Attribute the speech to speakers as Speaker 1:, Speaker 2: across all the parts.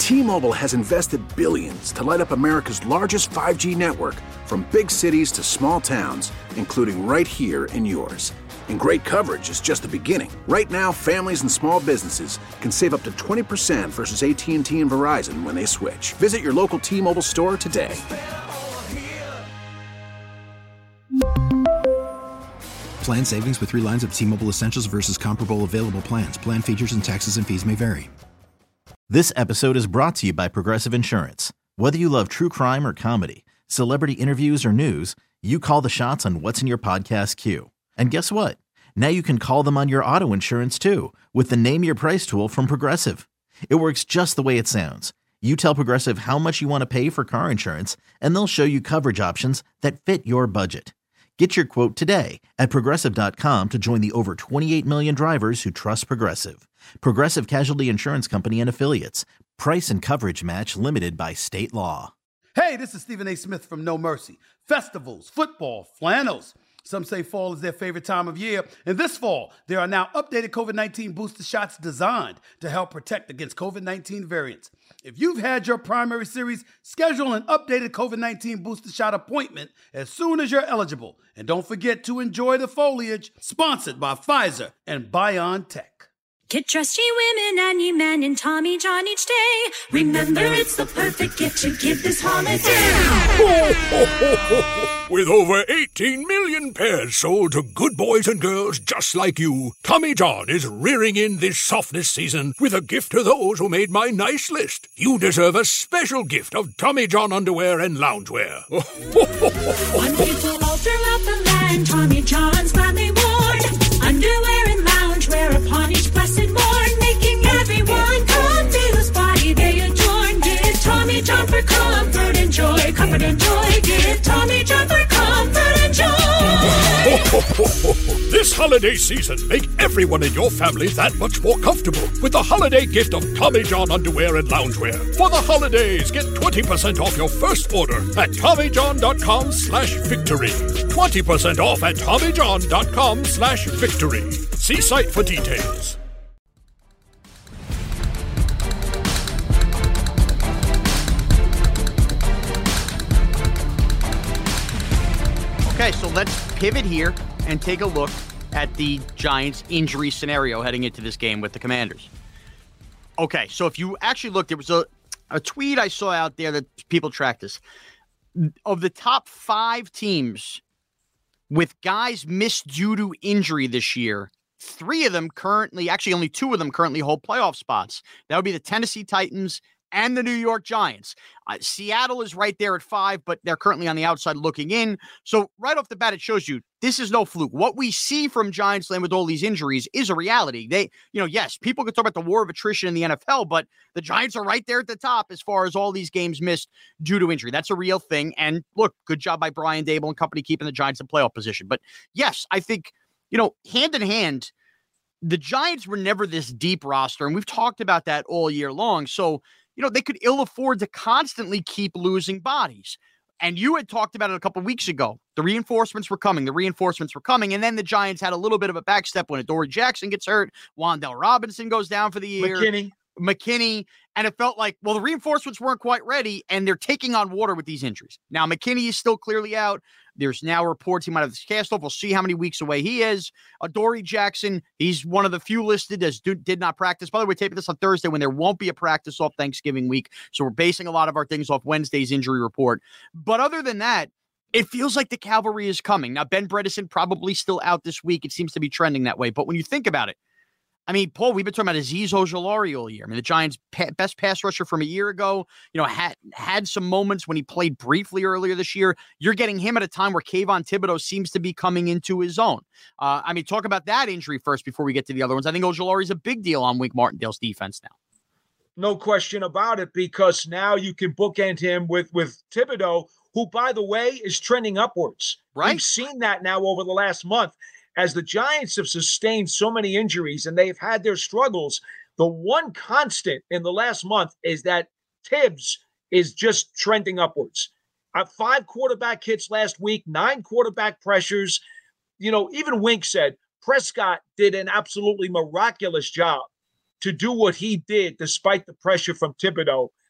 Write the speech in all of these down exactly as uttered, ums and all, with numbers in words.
Speaker 1: T-Mobile has invested billions to light up America's largest five G network, from big cities to small towns, including right here in yours. And great coverage is just the beginning. Right now, families and small businesses can save up to twenty percent versus A T and T and Verizon when they switch. Visit your local T-Mobile store today.
Speaker 2: Plan savings with three lines of T-Mobile Essentials versus comparable available plans. Plan features and taxes and fees may vary.
Speaker 3: This episode is brought to you by Progressive Insurance. Whether you love true crime or comedy, celebrity interviews or news, you call the shots on what's in your podcast queue. And guess what? Now you can call them on your auto insurance too with the Name Your Price tool from Progressive. It works just the way it sounds. You tell Progressive how much you want to pay for car insurance, and they'll show you coverage options that fit your budget. Get your quote today at Progressive dot com to join the over twenty-eight million drivers who trust Progressive. Progressive Casualty Insurance Company and Affiliates. Price and coverage match limited by state law.
Speaker 4: Hey, this is Stephen A. Smith from No Mercy. Festivals, football, flannels. Some say fall is their favorite time of year. And this fall, there are now updated COVID nineteen booster shots designed to help protect against COVID nineteen variants. If you've had your primary series, schedule an updated COVID nineteen booster shot appointment as soon as you're eligible. And don't forget to enjoy the foliage, sponsored by Pfizer and BioNTech.
Speaker 5: Get dressed, ye women and ye men, in Tommy John each day. Remember, it's the perfect gift to give this holiday.
Speaker 6: Ho, ho, ho, ho, ho. With over eighteen million pairs sold to good boys and girls just like you, Tommy John is rearing in this softness season with a gift to those who made my nice list. You deserve a special gift of Tommy John underwear and loungewear.
Speaker 5: One people all throughout the land, Tommy John's gladly worn. Underwear and loungewear upon each blessed morn, making everyone come feel his body they adorn. Give Tommy John for comfort and joy, comfort and joy. Give Tommy John for comfort and joy.
Speaker 6: This holiday season, make everyone in your family that much more comfortable with the holiday gift of Tommy John underwear and loungewear. For the holidays, get twenty percent off your first order at TommyJohn.com slash victory. twenty percent off at TommyJohn.com slash victory. See site for details.
Speaker 7: Okay, so let's pivot here and take a look at the Giants' injury scenario heading into this game with the Commanders. Okay, so if you actually look, there was a, a tweet I saw out there that people track this. Of the top five teams with guys missed due to injury this year, three of them currently, actually only two of them currently hold playoff spots. That would be the Tennessee Titans and the New York Giants. Uh, Seattle is right there at five, but they're currently on the outside looking in. So right off the bat, it shows you this is no fluke. What we see from Giants land with all these injuries is a reality. They, you know, yes, people can talk about the war of attrition in the N F L, but the Giants are right there at the top as far as all these games missed due to injury. That's a real thing. And look, good job by Brian Daboll and company keeping the Giants in playoff position. But yes, I think, you know, hand in hand, the Giants were never this deep roster, and we've talked about that all year long. So, you know, they could ill afford to constantly keep losing bodies. And you had talked about it a couple of weeks ago. The reinforcements were coming. The reinforcements were coming. And then the Giants had a little bit of a backstep when Adoree Jackson gets hurt. Wan'Dale Robinson goes down for the year.
Speaker 8: McKinney.
Speaker 7: McKinney. And it felt like, well, the reinforcements weren't quite ready, and they're taking on water with these injuries. Now, McKinney is still clearly out. There's now reports he might have this cast off. We'll see how many weeks away he is. Adoree Jackson, he's one of the few listed as do, did not practice. By the way, we're taping this on Thursday when there won't be a practice off Thanksgiving week. So we're basing a lot of our things off Wednesday's injury report. But other than that, it feels like the cavalry is coming. Now, Ben Bredeson probably still out this week. It seems to be trending that way. But when you think about it, I mean, Paul, we've been talking about Azeez Ojulari all year. I mean, the Giants' pa- best pass rusher from a year ago, you know, had had some moments when he played briefly earlier this year. You're getting him at a time where Kayvon Thibodeau seems to be coming into his own. Uh, I mean, talk about that injury first before we get to the other ones. I think Ojulari's a big deal on Wink Martindale's defense now.
Speaker 8: No question about it, because now you can bookend him with, with Thibodeau, who, by the way, is trending upwards.
Speaker 7: Right.
Speaker 8: We've seen that now over the last month. As the Giants have sustained so many injuries and they've had their struggles, the one constant in the last month is that Tibbs is just trending upwards. Uh, five quarterback hits last week, nine quarterback pressures. You know, even Wink said Prescott did an absolutely miraculous job to do what he did despite the pressure from Thibodeau.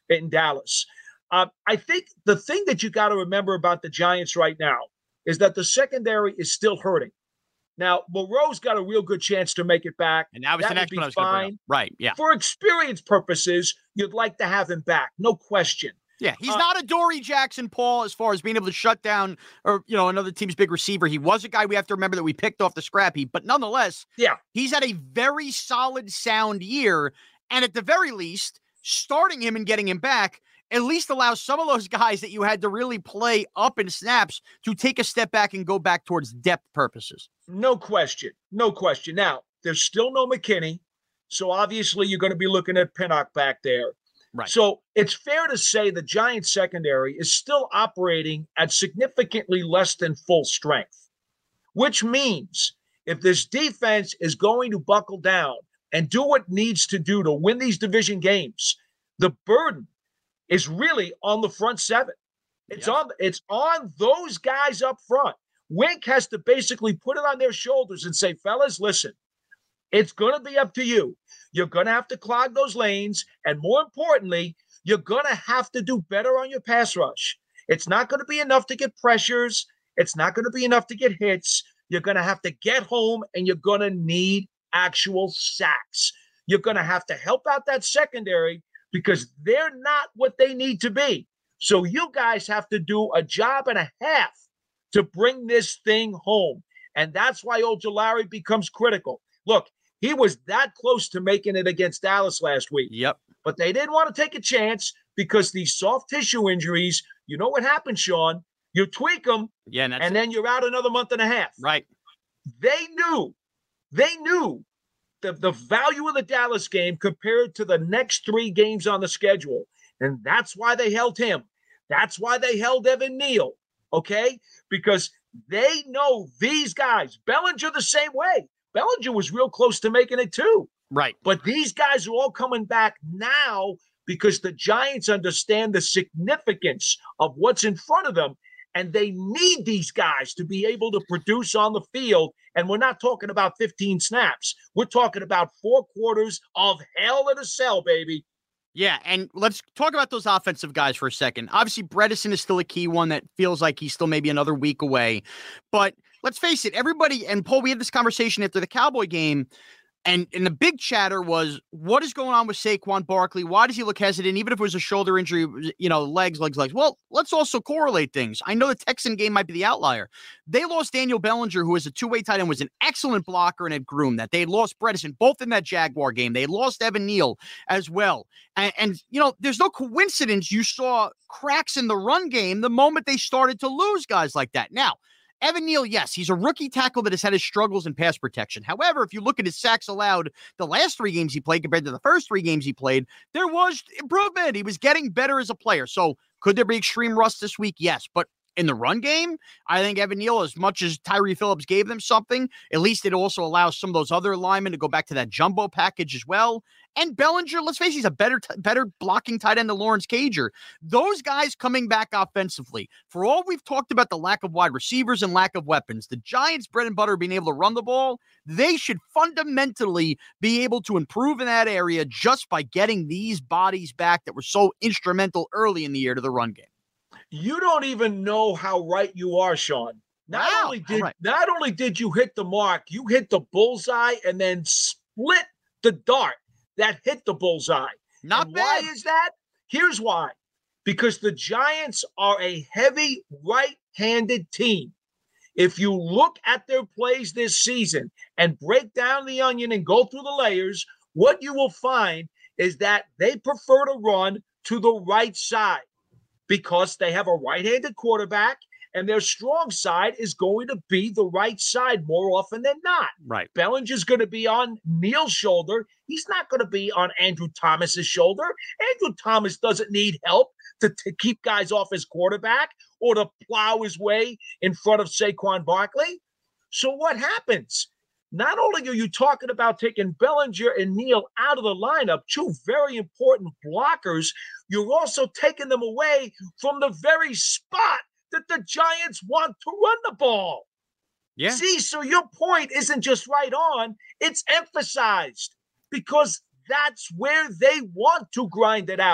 Speaker 8: in Dallas. Uh, I think the thing that you got to remember about the Giants right now is that the secondary is still hurting. Now, Moreau's got a real good chance to make it back.
Speaker 7: And that was
Speaker 8: that
Speaker 7: the next
Speaker 8: would
Speaker 7: one
Speaker 8: be
Speaker 7: I was going to bring
Speaker 8: fine.
Speaker 7: up. Right, yeah.
Speaker 8: For experience purposes, you'd like to have him back, no question.
Speaker 7: Yeah, he's
Speaker 8: Uh,
Speaker 7: not a Dory Jackson, Paul, as far as being able to shut down or, you know, another team's big receiver. He was a guy we have to remember that we picked off the scrap heap, but nonetheless,
Speaker 8: yeah,
Speaker 7: he's had a very solid, sound year. And at the very least, starting him and getting him back at least allows some of those guys that you had to really play up in snaps to take a step back and go back towards depth purposes.
Speaker 8: No question. No question. Now, there's still no McKinney, so obviously you're going to be looking at Pinnock back there.
Speaker 7: Right.
Speaker 8: So it's fair to say the Giants secondary is still operating at significantly less than full strength, which means if this defense is going to buckle down and do what needs to do to win these division games, the burden is really on the front seven. It's
Speaker 7: Yep.
Speaker 8: on it's on those guys up front. Wink has to basically put it on their shoulders and say, fellas, listen, it's going to be up to you. You're going to have to clog those lanes. And more importantly, you're going to have to do better on your pass rush. It's not going to be enough to get pressures. It's not going to be enough to get hits. You're going to have to get home, and you're going to need actual sacks. You're going to have to help out that secondary because they're not what they need to be. So you guys have to do a job and a half to bring this thing home. And that's why Ojulari becomes critical. Look, he was that close to making it against Dallas last week.
Speaker 7: Yep.
Speaker 8: But they didn't want to take a chance because these soft tissue injuries, you know what happens, Sean? You tweak them,
Speaker 7: Yeah, and, that's
Speaker 8: and then you're out another month and a half.
Speaker 7: right.
Speaker 8: They knew, they knew the, the value of the Dallas game compared to the next three games on the schedule. And that's why they held him. That's why they held Evan Neal, okay? Because they know these guys. Bellinger the same way. Bellinger was real close to making it too.
Speaker 7: Right.
Speaker 8: But these guys are all coming back now because the Giants understand the significance of what's in front of them, and they need these guys to be able to produce on the field. And we're not talking about fifteen snaps. We're talking about four quarters of hell in a cell, baby.
Speaker 7: Yeah, and let's talk about those offensive guys for a second. Obviously, Bredesen is still a key one that feels like he's still maybe another week away. But let's face it, everybody, and Paul, we had this conversation after the Cowboy game, and, and the big chatter was, what is going on with Saquon Barkley? Why does he look hesitant? Even if it was a shoulder injury, you know, legs, legs, legs. Well, let's also correlate things. I know the Texan game might be the outlier. They lost Daniel Bellinger, who is a two-way tight end, was an excellent blocker and had groomed that. They had lost Bredesen both in that Jaguar game. They lost Evan Neal as well. And, and, you know, there's no coincidence you saw cracks in the run game the moment they started to lose guys like that. Now, Evan Neal, yes, he's a rookie tackle that has had his struggles in pass protection. However, if you look at his sacks allowed the last three games he played compared to the first three games he played, there was improvement. He was getting better as a player. So could there be extreme rust this week? Yes. But in the run game, I think Evan Neal, as much as Tyree Phillips gave them something, at least it also allows some of those other linemen to go back to that jumbo package as well. And Bellinger, let's face it, he's a better, t- better blocking tight end than Lawrence Cager. Those guys coming back offensively, for all we've talked about the lack of wide receivers and lack of weapons, the Giants' bread and butter being able to run the ball, they should fundamentally be able to improve in that area just by getting these bodies back that were so instrumental early in the year to the run game.
Speaker 8: You don't even know how right you are, Sean. Not
Speaker 7: Wow,
Speaker 8: only did
Speaker 7: right.
Speaker 8: not only did you hit the mark, you hit the bullseye and then split the dart that hit the bullseye.
Speaker 7: Not
Speaker 8: and
Speaker 7: bad.
Speaker 8: why is that? Here's why. Because the Giants are a heavy right-handed team. If you look at their plays this season and break down the onion and go through the layers, what you will find is that they prefer to run to the right side because they have a right-handed quarterback, and their strong side is going to be the right side more often than not.
Speaker 7: Right.
Speaker 8: Bellinger's going to be on Neal's shoulder. He's not going to be on Andrew Thomas's shoulder. Andrew Thomas doesn't need help to, to keep guys off his quarterback or to plow his way in front of Saquon Barkley. So what happens? Not only are you talking about taking Bellinger and Neal out of the lineup, two very important blockers, you're also taking them away from the very spot that the Giants want to run the ball.
Speaker 7: Yeah.
Speaker 8: See, so your point isn't just right on, it's emphasized because that's where they want to grind it out.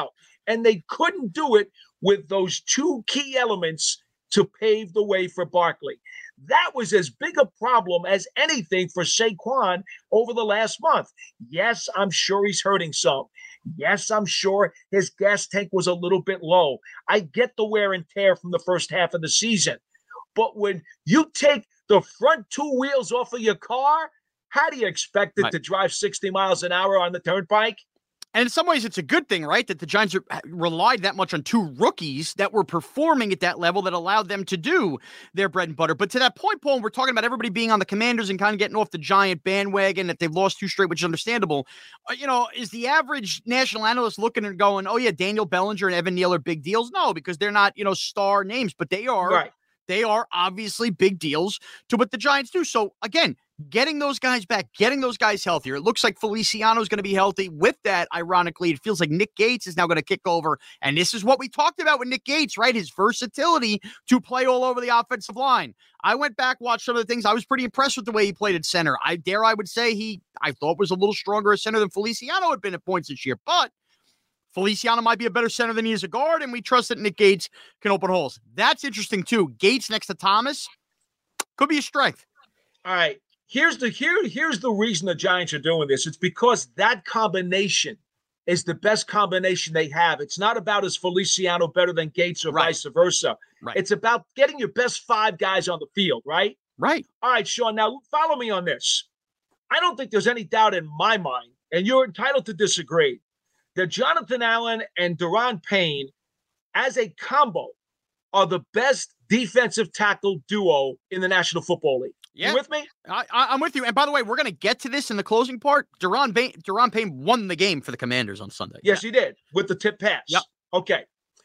Speaker 8: And they couldn't do it with those two key elements to pave the way for Barkley. That was as big a problem as anything for Saquon over the last month. Yes, I'm sure he's hurting some. Yes, I'm sure his gas tank was a little bit low. I get the wear and tear from the first half of the season. But when you take the front two wheels off of your car, how do you expect it
Speaker 7: right.
Speaker 8: to drive sixty miles an hour on the turnpike?
Speaker 7: And in some ways, it's a good thing, right? That the Giants are, relied that much on two rookies that were performing at that level that allowed them to do their bread and butter. But to that point, Paul, we're talking about everybody being on the Commanders and kind of getting off the Giant bandwagon, that they've lost two straight, which is understandable. Uh, you know, is the average national analyst looking and going, oh, yeah, Daniel Bellinger and Evan Neal are big deals? No, because they're not, you know, star names, but they are.
Speaker 8: Right.
Speaker 7: They are obviously big deals to what the Giants do. So, again, getting those guys back, getting those guys healthier. It looks like Feliciano is going to be healthy. With that, ironically, it feels like Nick Gates is now going to kick over. And this is what we talked about with Nick Gates, right? His versatility to play all over the offensive line. I went back, watched some of the things. I was pretty impressed with the way he played at center. I dare I would say he, I thought was a little stronger at center than Feliciano had been at points this year. But Feliciano might be a better center than he is a guard, and we trust that Nick Gates can open holes. That's interesting, too. Gates next to Thomas could be a strength.
Speaker 8: All right. Here's the here, here's the reason the Giants are doing this. It's because that combination is the best combination they have. It's not about is Feliciano better than Gates or
Speaker 7: Right.
Speaker 8: vice versa.
Speaker 7: Right.
Speaker 8: It's about getting your best five guys on the field, right?
Speaker 7: Right.
Speaker 8: All right, Sean, now follow me on this. I don't think there's any doubt in my mind, and you're entitled to disagree, that Jonathan Allen and Daron Payne, as a combo, are the best defensive tackle duo in the National Football League.
Speaker 7: Yeah.
Speaker 8: You with me?
Speaker 7: I, I, I'm with you. And by the way, we're going to get to this in the closing part. Daron Payne, Daron Payne won the game for the Commanders on Sunday.
Speaker 8: Yes, yeah. he did, with the tip pass.
Speaker 7: Yep.
Speaker 8: Okay.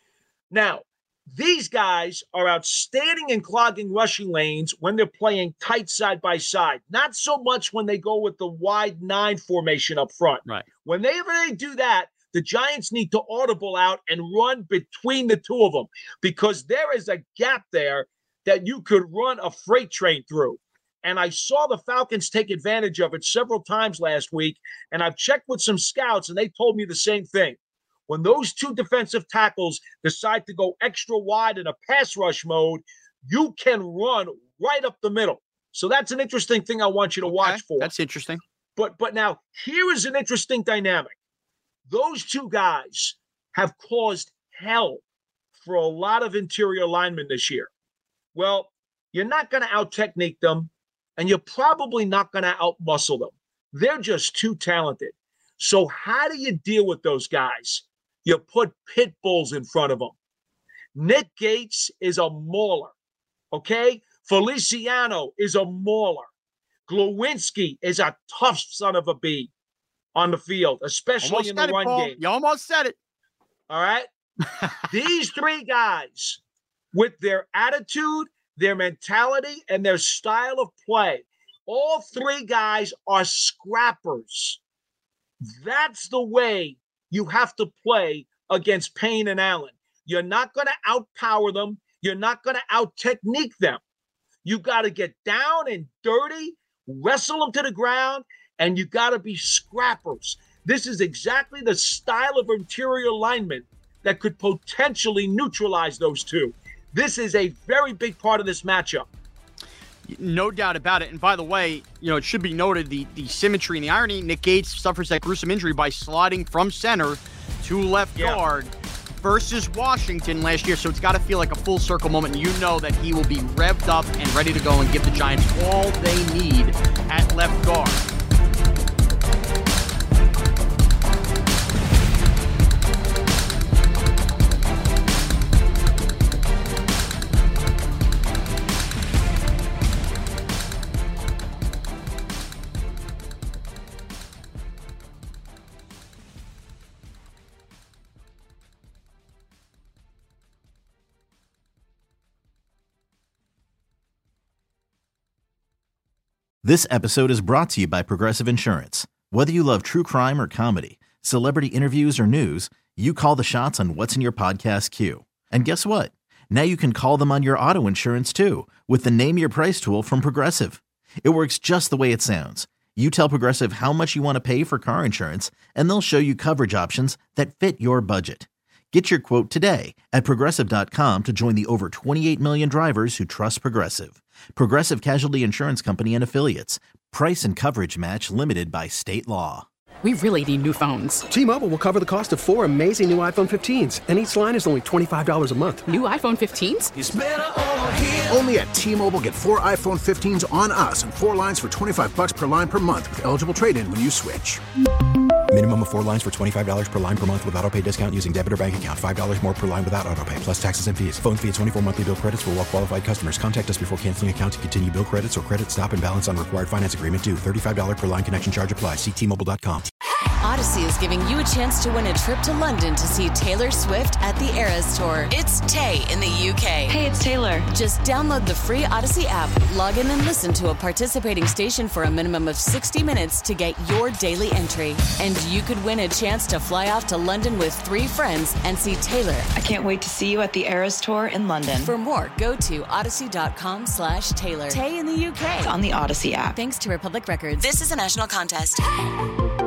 Speaker 8: Now, these guys are outstanding in clogging rushing lanes when they're playing tight side by side. Not so much when they go with the wide nine formation up front.
Speaker 7: Right.
Speaker 8: Whenever they do that, the Giants need to audible out and run between the two of them, because there is a gap there that you could run a freight train through. And I saw the Falcons take advantage of it several times last week, and I've checked with some scouts, and they told me the same thing. When those two defensive tackles decide to go extra wide in a pass rush mode, you can run right up the middle. So that's an interesting thing I want you to watch
Speaker 7: Okay,
Speaker 8: for.
Speaker 7: That's interesting.
Speaker 8: But but now, here is an interesting dynamic. Those two guys have caused hell for a lot of interior linemen this year. Well, you're not going to out-technique them, and you're probably not going to out-muscle them. They're just too talented. So how do you deal with those guys? You put pit bulls in front of them. Nick Gates is a mauler, okay? Feliciano is a mauler. Glowinski is a tough son of a bee on the field, especially
Speaker 7: Almost
Speaker 8: in the
Speaker 7: said it,
Speaker 8: run
Speaker 7: Paul.
Speaker 8: game.
Speaker 7: You almost said it.
Speaker 8: All right? These three guys, with their attitude, their mentality, and their style of play, all three guys are scrappers. That's the way you have to play against Payne and Allen. You're not going to outpower them. You're not going to out-technique them. You got to get down and dirty, wrestle them to the ground, and you got to be scrappers. This is exactly the style of interior lineman that could potentially neutralize those two. This is a very big part of this matchup.
Speaker 7: No doubt about it. And by the way, you know, it should be noted the, the symmetry and the irony. Nick Gates suffers that gruesome injury by sliding from center to left
Speaker 8: Yeah.
Speaker 7: guard versus Washington last year. So it's got to feel like a full circle moment. And you know that he will be revved up and ready to go and give the Giants all they need at left guard.
Speaker 3: This episode is brought to you by Progressive Insurance. Whether you love true crime or comedy, celebrity interviews or news, you call the shots on what's in your podcast queue. And guess what? Now you can call them on your auto insurance too with the Name Your Price tool from Progressive. It works just the way it sounds. You tell Progressive how much you want to pay for car insurance, and they'll show you coverage options that fit your budget. Get your quote today at Progressive dot com to join the over twenty-eight million drivers who trust Progressive. Progressive Casualty Insurance Company and Affiliates. Price and coverage match limited by state law.
Speaker 9: We really need new phones.
Speaker 10: T-Mobile will cover the cost of four amazing new iPhone fifteens, and each line is only twenty-five dollars a month.
Speaker 9: New iPhone fifteens?
Speaker 1: It's better over here. Only at T-Mobile, get four iPhone fifteens on us and four lines for twenty-five bucks per line per month with eligible trade-in when you switch.
Speaker 2: Minimum of four lines for twenty-five dollars per line per month with autopay discount using debit or bank account. five dollars more per line without autopay, plus taxes and fees. Phone fee at twenty-four monthly bill credits for well-qualified customers. Contact us before canceling account to continue bill credits or credit stop and balance on required finance agreement due. thirty-five dollars per line connection charge applies. See T Mobile dot com.
Speaker 11: Odyssey is giving you a chance to win a trip to London to see Taylor Swift at the Eras Tour. It's Tay in the U K.
Speaker 12: Hey, it's Taylor.
Speaker 11: Just download the free Odyssey app, log in and listen to a participating station for a minimum of sixty minutes to get your daily entry. And you could win a chance to fly off to London with three friends and see Taylor.
Speaker 12: I can't wait to see you at the Eras Tour in London.
Speaker 11: For more, go to odyssey dot com slash Taylor. Tay in the U K.
Speaker 12: It's on the Odyssey app.
Speaker 11: Thanks to Republic Records. This is a national contest.